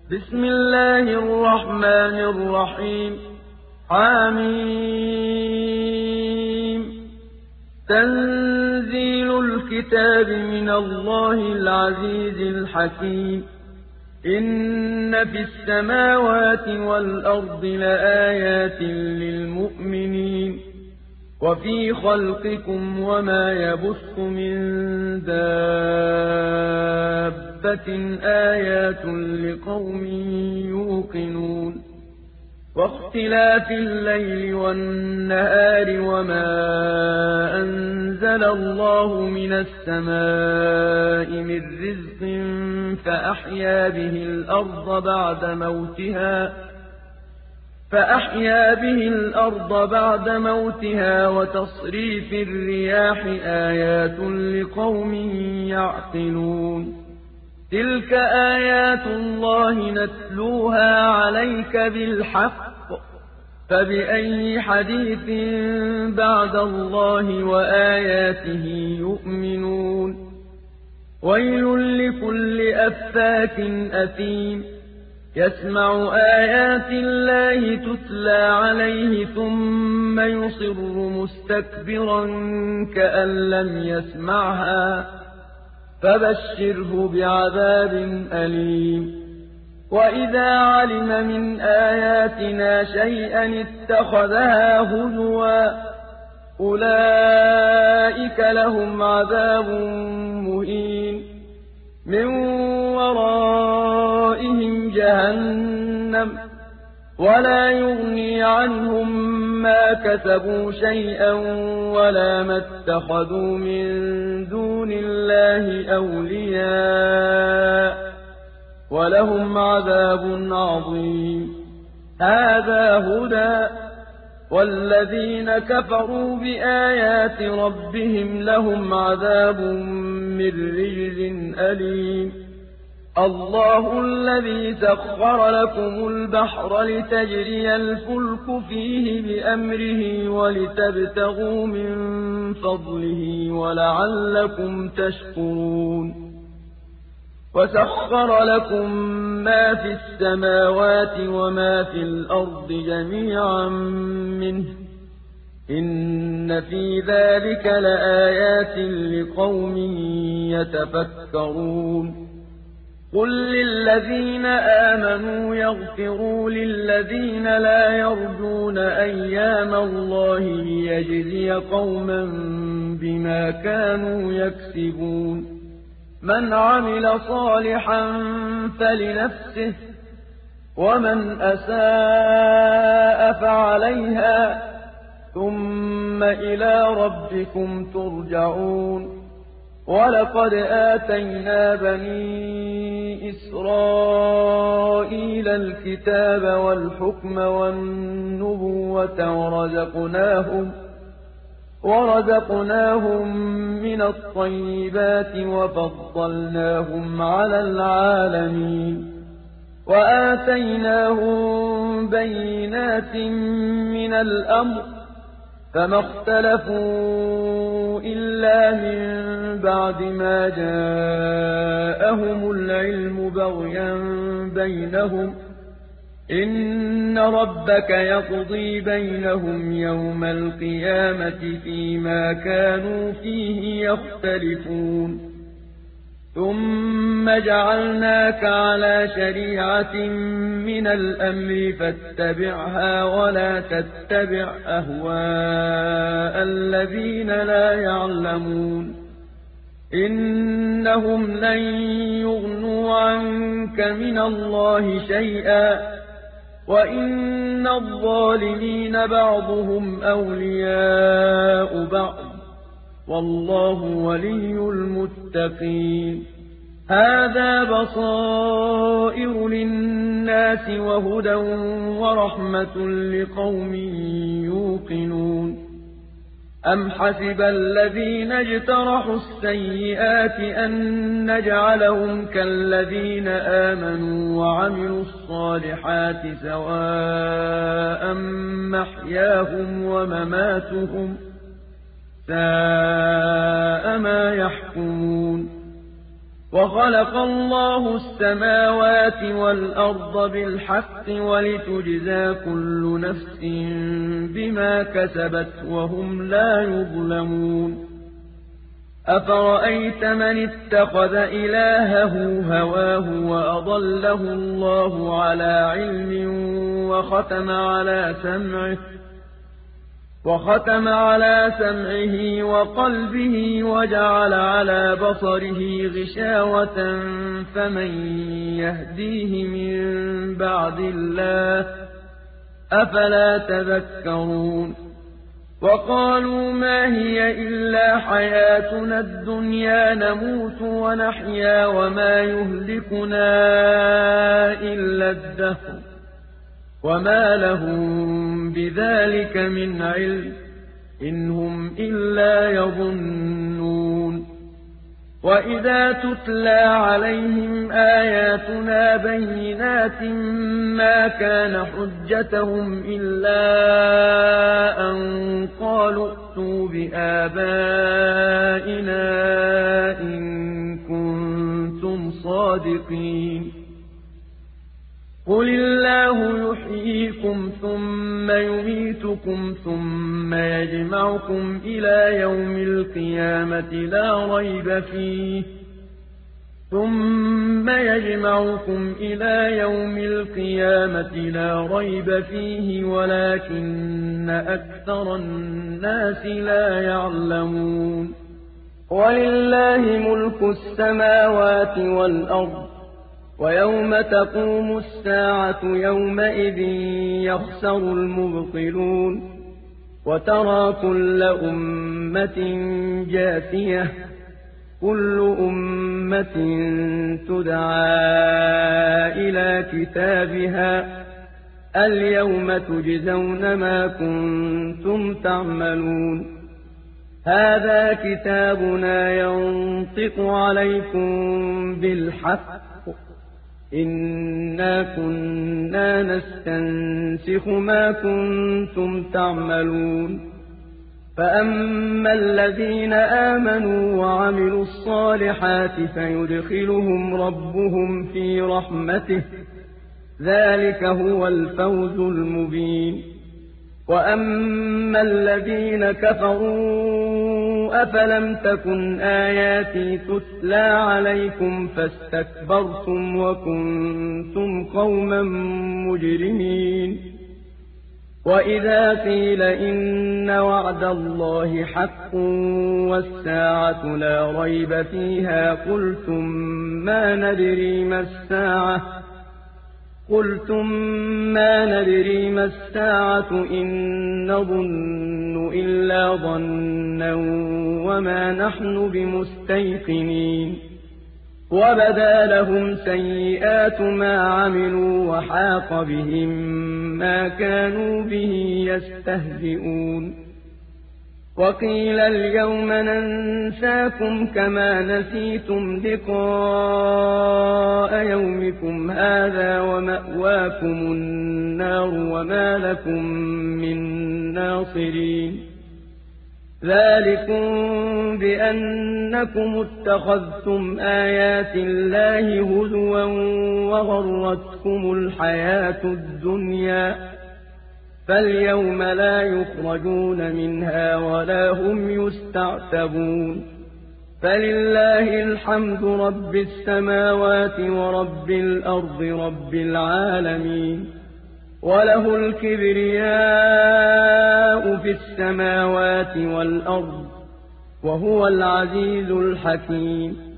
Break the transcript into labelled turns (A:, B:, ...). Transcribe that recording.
A: بسم الله الرحمن الرحيم حم تنزيل الكتاب من الله العزيز الحكيم إن في السماوات والأرض لآيات للمؤمنين وفي خلقكم وما يبث من دابة آيات لقوم يوقنون واختلاف الليل والنهار وما أنزل الله من السماء من رزق فأحيا به الأرض بعد موتها وتصريف الرياح آيات لقوم يعقلون تلك آيات الله نتلوها عليك بالحق فبأي حديث بعد الله وآياته يؤمنون ويل لكل أفاك أثيم يسمع آيات الله تتلى عليه ثم يصر مستكبرا كأن لم يسمعها فبشره بعذاب أليم وإذا علم من آياتنا شيئا اتخذها هزوا أولئك لهم عذاب مهين من ورائهم جهنم ولا يغني عنهم ما كسبوا شيئا ولا ما اتخذوا من دون الله أولياء ولهم عذاب عظيم هذا هدى والذين كفروا بآيات ربهم لهم عذاب من رجز أليم الله الذي سخر لكم البحر لتجري الفلك فيه بأمره ولتبتغوا من فضله ولعلكم تشكرون وسخر لكم ما في السماوات وما في الأرض جميعا منه إن في ذلك لآيات لقوم يتفكرون قل للذين آمنوا يغفروا للذين لا يرجون أيام الله ليجزي قوما بما كانوا يكسبون من عمل صالحا فلنفسه ومن أساء فعليها ثم إلى ربكم ترجعون ولقد آتينا بني إسرائيل الكتاب والحكم والنبوة ورزقناهم من الطيبات وفضلناهم على العالمين وآتيناهم بينات من الأمر فما اختلفوا إلا من بعد ما جاءهم العلم بغيا بينهم إن ربك يقضي بينهم يوم القيامة فيما كانوا فيه يختلفون ثم جعلناك على شريعة من الأمر فاتبعها ولا تتبع أهواء الذين لا يعلمون إنهم لن يغنوا عنك من الله شيئا وإن الظالمين بعضهم أولياء بعض والله ولي المتقين هذا بصائر للناس وهدى ورحمة لقوم يوقنون أم حسب الذين اجترحوا السيئات أن نجعلهم كالذين آمنوا وعملوا الصالحات سواء محياهم ومماتهم ساء ما يحكمون وَخَلَقَ اللَّهُ السَّمَاوَاتِ وَالْأَرْضَ بِالْحَقِّ وَلِتُجْزَىٰ كُلُّ نَفْسٍ بِمَا كَسَبَتْ وَهُمْ لَا يُظْلَمُونَ أَفَرَأَيْتَ مَنِ اتَّخَذَ إِلَٰهَهُ هَوَاهُ وَأَضَلَّهُ اللَّهُ عَلَىٰ عِلْمٍ وختم على سمعه وقلبه وجعل على بصره غشاوة فمن يهديه من بعد الله أفلا تذكرون وقالوا ما هي إلا حياتنا الدنيا نموت ونحيا وما يهلكنا إلا الدهر وما لهم بذلك من علم إن هم إلا يظنون وإذا تتلى عليهم آياتنا بينات ما كان حجتهم إلا أن قالوا ائتوا بآبائنا إن كنتم صادقين قل الله يحييكم ثم يميتكم ثم يجمعكم إلى يوم القيامة لا ريب فيه ولكن أكثر الناس لا يعلمون ولله ملك السماوات والأرض ويوم تقوم الساعة يومئذ يخسر المبطلون وترى كل أمة جاثية كل أمة تدعى إلى كتابها اليوم تجزون ما كنتم تعملون هذا كتابنا ينطق عليكم بالحق إنا كنا نستنسخ ما كنتم تعملون فأما الذين آمنوا وعملوا الصالحات فيدخلهم ربهم في رحمته ذلك هو الفوز المبين وأما الذين كفروا أفلم تكن آياتي تتلى عليكم فاستكبرتم وكنتم قوما مجرمين وإذا قيل إن وعد الله حق والساعة لا ريب فيها قلتم ما ندري ما الساعة إن نظن إلا ظنا وما نحن بمستيقنين وبدا لهم سيئات ما عملوا وحاق بهم ما كانوا به يستهزئون وقيل اليوم ننساكم كما نسيتم لقاء يومكم هذا ومأواكم النار وما لكم من ناصرين ذلكم بأنكم اتخذتم آيات الله هزوا وغرتكم الحياة الدنيا فاليوم لا يخرجون منها ولا هم يستعتبون فلله الحمد رب السماوات ورب الأرض رب العالمين وله الكبرياء في السماوات والأرض وهو العزيز الحكيم